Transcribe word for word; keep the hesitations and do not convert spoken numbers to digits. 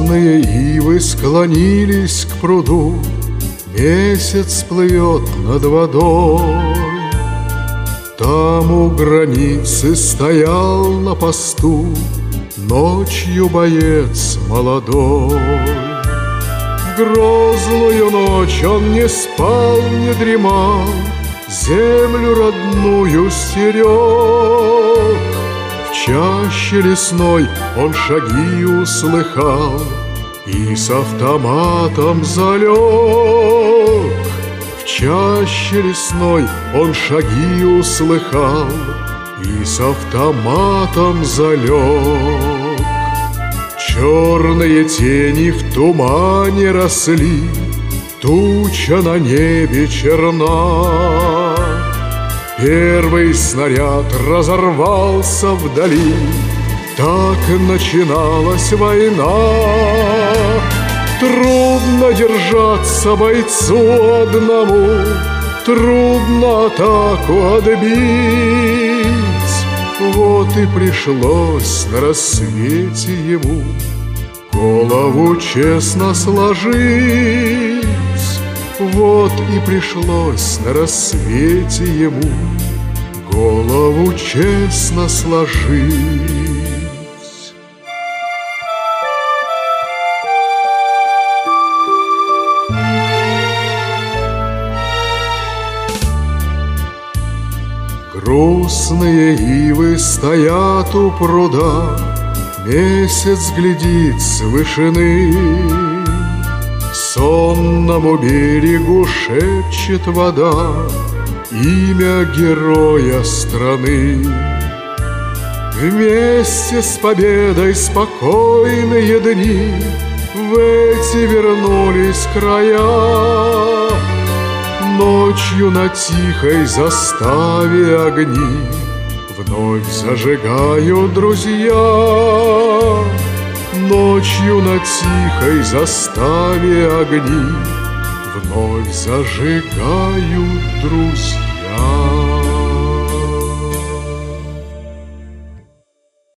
Грустные ивы склонились к пруду, месяц плывет над водой. Там у границы стоял на посту ночью боец молодой. Грозную ночь он не спал, не дремал, землю родную стерег. В чаще лесной он шаги услыхал и с автоматом залег. В чаще лесной он шаги услыхал и с автоматом залег. Черные тени в тумане росли, туча на небе черна. Первый снаряд разорвался вдали, так начиналась война. Трудно держаться бойцу одному, трудно атаку отбить. Вот и пришлось на рассвете ему голову честно сложить. Вот и пришлось на рассвете ему голову честно сложить. Грустные ивы стоят у пруда, месяц глядит с вышины. Сонному берегу шепчет вода имя героя страны. Вместе с победой спокойные дни в эти вернулись края. Ночью на тихой заставе огни вновь зажигают друзья. Ночью на тихой заставе огни вновь зажигают друзья.